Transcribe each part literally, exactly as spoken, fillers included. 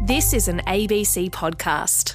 This is an A B C podcast.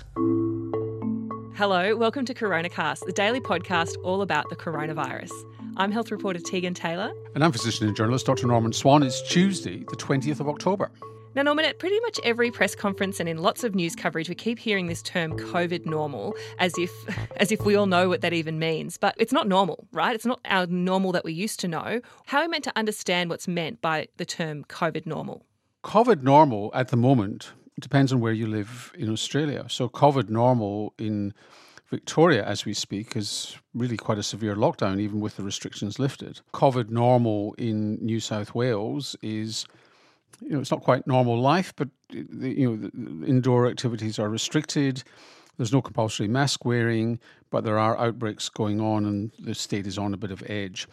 Hello, welcome to CoronaCast, the daily podcast all about the coronavirus. I'm health reporter Tegan Taylor. And I'm physician and journalist Doctor Norman Swan. It's Tuesday, the twentieth of October. Now, Norman, at pretty much every press conference and in lots of news coverage, we keep hearing this term COVID normal as if as if we all know what that even means. But it's not normal, right? It's not our normal that we used to know. How are we meant to understand what's meant by the term COVID normal? COVID normal at the moment depends on where you live in Australia. So COVID normal in Victoria, as we speak, is really quite a severe lockdown, even with the restrictions lifted. COVID normal in New South Wales is, you know, it's not quite normal life, but, you know, the indoor activities are restricted. There's no compulsory mask wearing, but there are outbreaks going on and the state is on a bit of edge.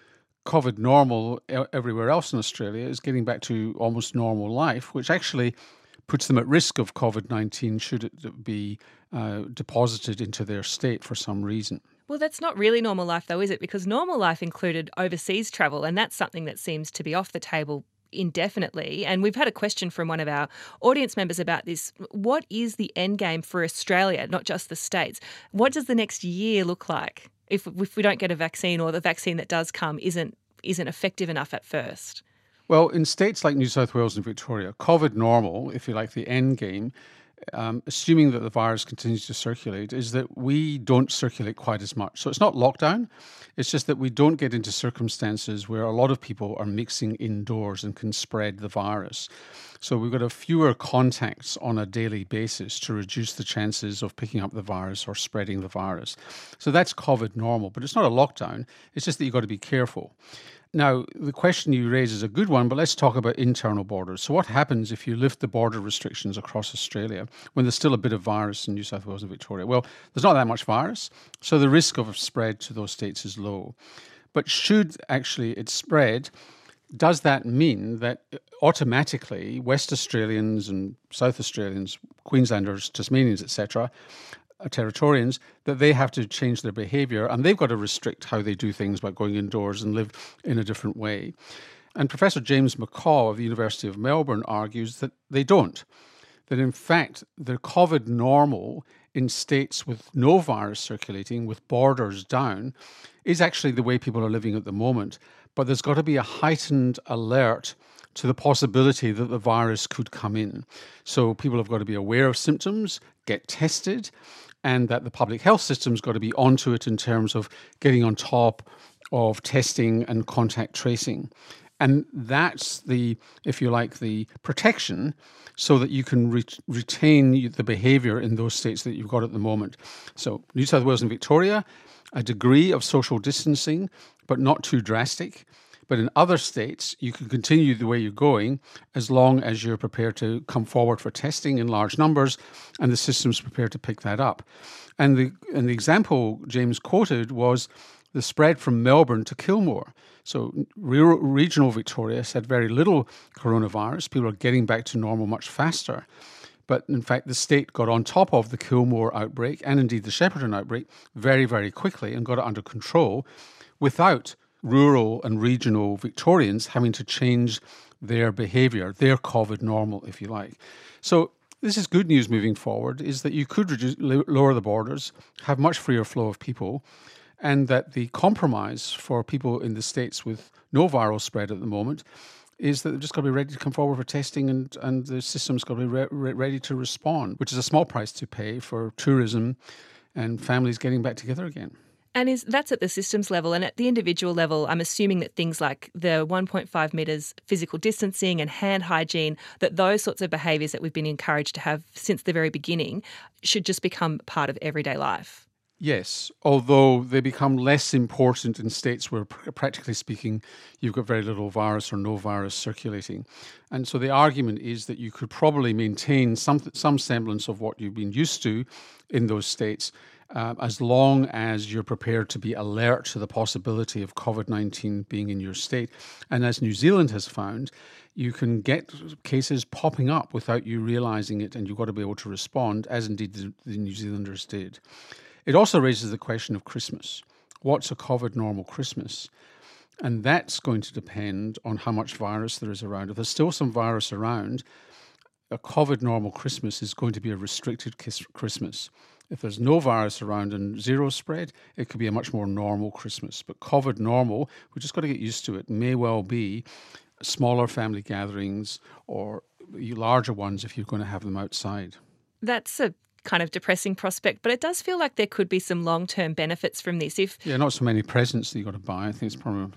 COVID normal everywhere else in Australia is getting back to almost normal life, which actually puts them at risk of COVID nineteen should it be uh, deposited into their state for some reason. Well, that's not really normal life though, is it? Because normal life included overseas travel, and that's something that seems to be off the table indefinitely. And we've had a question from one of our audience members about this. What is the end game for Australia, not just the States? What does the next year look like if, if we don't get a vaccine, or the vaccine that does come isn't isn't effective enough at first? Well, in states like New South Wales and Victoria, COVID normal, if you like, the end game, um, assuming that the virus continues to circulate, is that we don't circulate quite as much. So it's not lockdown, it's just that we don't get into circumstances where a lot of people are mixing indoors and can spread the virus. So we've got a fewer contacts on a daily basis to reduce the chances of picking up the virus or spreading the virus. So that's COVID normal, but it's not a lockdown, it's just that you've got to be careful. Now, the question you raise is a good one, but let's talk about internal borders. So what happens if you lift the border restrictions across Australia when there's still a bit of virus in New South Wales and Victoria? Well, there's not that much virus, so the risk of spread to those states is low. But should actually it spread, does that mean that automatically West Australians and South Australians, Queenslanders, Tasmanians, et cetera, Territorians, that they have to change their behaviour and they've got to restrict how they do things by going indoors and live in a different way? And Professor James McCaw of the University of Melbourne argues that they don't. That in fact, the COVID normal in states with no virus circulating, with borders down, is actually the way people are living at the moment. But there's got to be a heightened alert to the possibility that the virus could come in. So people have got to be aware of symptoms, get tested, and that the public health system's got to be onto it in terms of getting on top of testing and contact tracing. And that's the, if you like, the protection so that you can re- retain the behaviour in those states that you've got at the moment. So New South Wales and Victoria, a degree of social distancing, but not too drastic. But in other states, you can continue the way you're going as long as you're prepared to come forward for testing in large numbers and the system's prepared to pick that up. And the, and the example James quoted was the spread from Melbourne to Kilmore. So rural, regional Victoria had very little coronavirus. People are getting back to normal much faster. But in fact, the state got on top of the Kilmore outbreak and indeed the Shepparton outbreak very, very quickly and got it under control without rural and regional Victorians having to change their behaviour, their COVID normal, if you like. So this is good news moving forward, is that you could reduce, lower the borders, have much freer flow of people, and that the compromise for people in the states with no viral spread at the moment is that they've just got to be ready to come forward for testing and, and the system's got to be re- re- ready to respond, which is a small price to pay for tourism and families getting back together again. And is that's at the systems level, and at the individual level, I'm assuming that things like the one point five metres physical distancing and hand hygiene, that those sorts of behaviours that we've been encouraged to have since the very beginning should just become part of everyday life. Yes, although they become less important in states where, practically speaking, you've got very little virus or no virus circulating. And so the argument is that you could probably maintain some some semblance of what you've been used to in those states, uh, as long as you're prepared to be alert to the possibility of COVID nineteen being in your state. And as New Zealand has found, you can get cases popping up without you realising it, and you've got to be able to respond, as indeed the, the New Zealanders did. It also raises the question of Christmas. What's a COVID normal Christmas? And that's going to depend on how much virus there is around. If there's still some virus around, a COVID normal Christmas is going to be a restricted kiss- Christmas. If there's no virus around and zero spread, it could be a much more normal Christmas. But COVID normal, we just got to get used to it, may well be smaller family gatherings or larger ones if you're going to have them outside. That's a kind of depressing prospect, but it does feel like there could be some long-term benefits from this. If Yeah, not so many presents that you got to buy. I think it's probably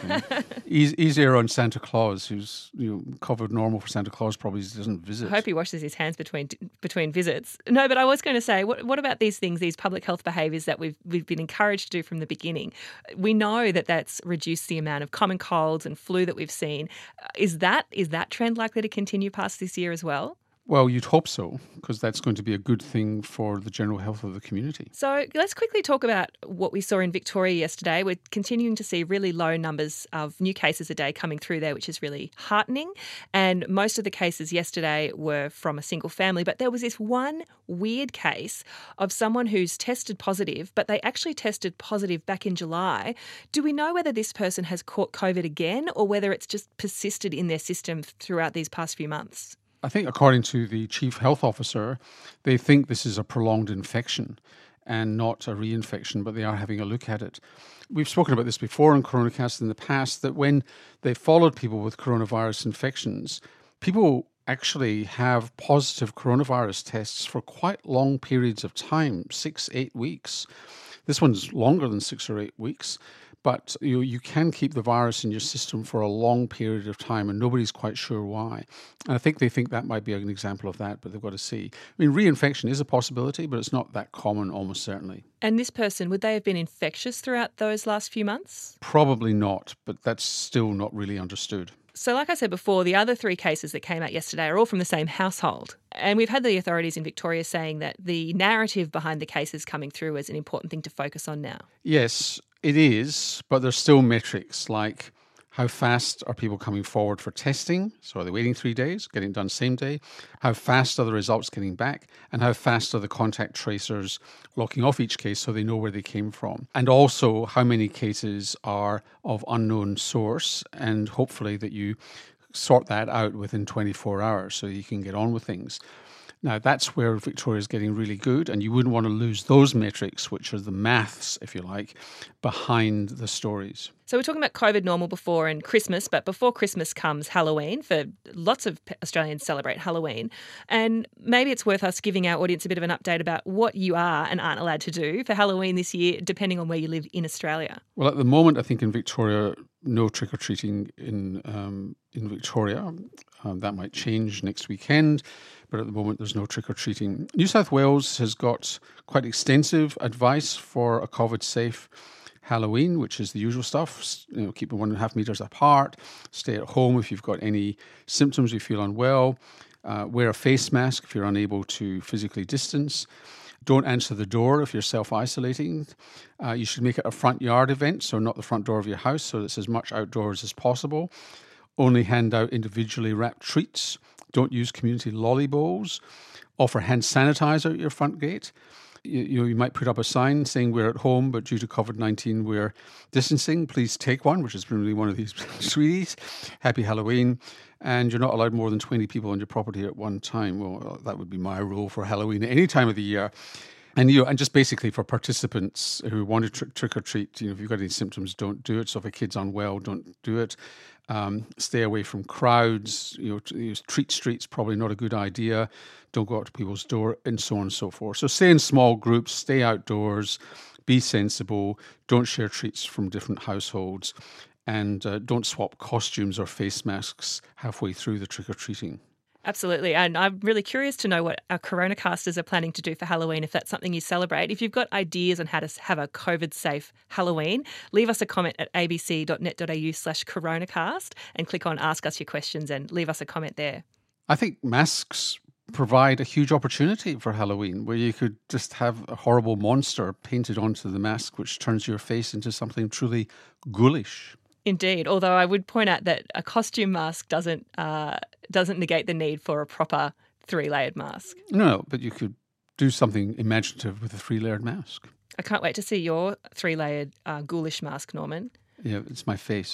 e- easier on Santa Claus, who's you know, COVID normal for Santa Claus, probably doesn't visit. I hope he washes his hands between between visits. No, but I was going to say, what what about these things, these public health behaviours that we've we've been encouraged to do from the beginning? We know that that's reduced the amount of common colds and flu that we've seen. Is that is that trend likely to continue past this year as well? Well, you'd hope so, because that's going to be a good thing for the general health of the community. So let's quickly talk about what we saw in Victoria yesterday. We're continuing to see really low numbers of new cases a day coming through there, which is really heartening. And most of the cases yesterday were from a single family. But there was this one weird case of someone who's tested positive, but they actually tested positive back in July. Do we know whether this person has caught COVID again or whether it's just persisted in their system throughout these past few months? I think according to the chief health officer, they think this is a prolonged infection and not a reinfection, but they are having a look at it. We've spoken about this before in Coronacast in the past, that when they followed people with coronavirus infections, people actually have positive coronavirus tests for quite long periods of time, six, eight weeks. This one's longer than six or eight weeks. But you you can keep the virus in your system for a long period of time, and nobody's quite sure why. And I think they think that might be an example of that, but they've got to see. I mean, reinfection is a possibility, but it's not that common, almost certainly. And this person, would they have been infectious throughout those last few months? Probably not, but that's still not really understood. So like I said before, the other three cases that came out yesterday are all from the same household. And we've had the authorities in Victoria saying that the narrative behind the cases coming through is an important thing to focus on now. Yes, it is, but there's still metrics like how fast are people coming forward for testing? So are they waiting three days, getting it done same day? How fast are the results getting back? And how fast are the contact tracers locking off each case so they know where they came from? And also how many cases are of unknown source, and hopefully that you sort that out within twenty-four hours so you can get on with things. Now, that's where Victoria is getting really good, and you wouldn't want to lose those metrics, which are the maths, if you like, behind the stories. So we're talking about COVID normal before and Christmas, but before Christmas comes Halloween. For lots of Australians celebrate Halloween. And maybe it's worth us giving our audience a bit of an update about what you are and aren't allowed to do for Halloween this year, depending on where you live in Australia. Well, at the moment, I think in Victoria, no trick-or-treating in um, in Victoria. Um, that might change next weekend, but at the moment there's no trick-or-treating. New South Wales has got quite extensive advice for a COVID-safe Halloween, which is the usual stuff. You know, keep them one and a half metres apart, stay at home if you've got any symptoms, you feel unwell, uh, wear a face mask if you're unable to physically distance. Don't answer the door if you're self-isolating. Uh, you should make it a front yard event, so not the front door of your house, so it's as much outdoors as possible. Only hand out individually wrapped treats. Don't use community lolly bowls. Offer hand sanitizer at your front gate. You, you know, you might put up a sign saying we're at home, but due to COVID nineteen, we're distancing. Please take one, which is really one of these sweeties. Happy Halloween. And you're not allowed more than twenty people on your property at one time. Well, that would be my rule for Halloween at any time of the year. And you know, and just basically for participants who want to tr- trick or treat, you know, if you've got any symptoms, don't do it. So if a kid's unwell, don't do it. Um, stay away from crowds. You know, t- treat streets probably not a good idea. Don't go out to people's door, and so on and so forth. So stay in small groups, stay outdoors, be sensible. Don't share treats from different households, and uh, don't swap costumes or face masks halfway through the trick or treating. Absolutely. And I'm really curious to know what our Coronacasters are planning to do for Halloween, if that's something you celebrate. If you've got ideas on how to have a COVID-safe Halloween, leave us a comment at abc.net.au slash coronacast and click on Ask Us Your Questions and leave us a comment there. I think masks provide a huge opportunity for Halloween, where you could just have a horrible monster painted onto the mask, which turns your face into something truly ghoulish. Indeed, although I would point out that a costume mask doesn't uh, doesn't negate the need for a proper three-layered mask. No, but you could do something imaginative with a three-layered mask. I can't wait to see your three-layered uh, ghoulish mask, Norman. Yeah, it's my face.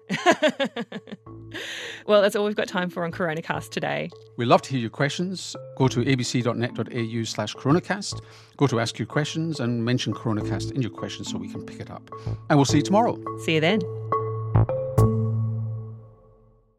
Well, that's all we've got time for on CoronaCast today. We'd love to hear your questions. Go to abc.net.au slash coronacast. Go to ask your questions and mention CoronaCast in your questions so we can pick it up. And we'll see you tomorrow. See you then.